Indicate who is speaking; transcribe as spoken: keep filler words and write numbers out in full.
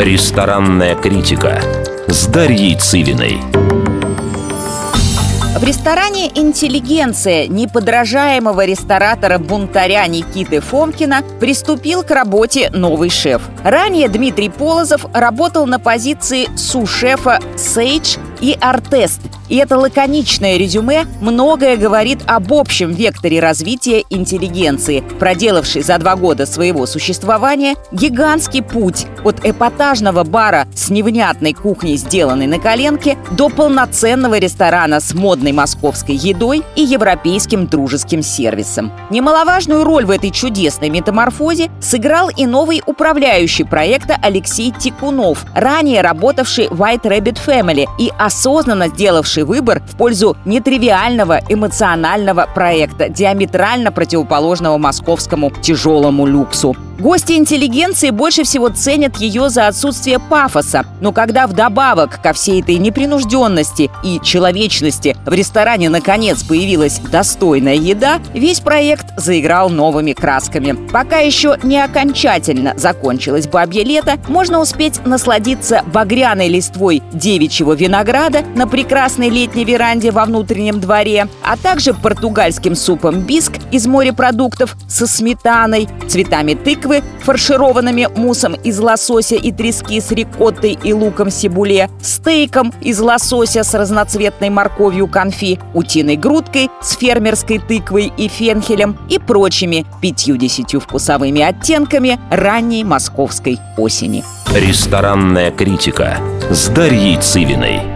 Speaker 1: Ресторанная критика с Дарьей Цивиной.
Speaker 2: В ресторане «Интеллигенция» неподражаемого ресторатора-бунтаря Никиты Фомкина приступил к работе новый шеф. Ранее Дмитрий Полозов работал на позиции су-шефа «Сейдж» и «Артест». И это лаконичное резюме многое говорит об общем векторе развития «Интеллигенции», проделавшей за два года своего существования гигантский путь от эпатажного бара с невнятной кухней, сделанной на коленке, до полноценного ресторана с модной московской едой и европейским дружеским сервисом. Немаловажную роль в этой чудесной метаморфозе сыграл и новый управляющий проекта Алексей Тикунов, ранее работавший в White Rabbit Family и осознанно сделавший выбор в пользу нетривиального эмоционального проекта, диаметрально противоположного московскому тяжелому люксу. Гости «Интеллигенции» больше всего ценят ее за отсутствие пафоса. Но когда вдобавок ко всей этой непринужденности и человечности в ресторане наконец появилась достойная еда, весь проект заиграл новыми красками. Пока еще не окончательно закончилось бабье лето, можно успеть насладиться багряной листвой девичьего винограда на прекрасной летней веранде во внутреннем дворе, а также португальским супом биск из морепродуктов со сметаной, цветами тыквы, фаршированными муссом из лосося и трески с рикоттой и луком сибуле, стейком из лосося с разноцветной морковью конфи, утиной грудкой с фермерской тыквой и фенхелем и прочими пятьюдесятью вкусовыми оттенками ранней московской осени.
Speaker 1: Ресторанная критика с Дарьей Цивиной.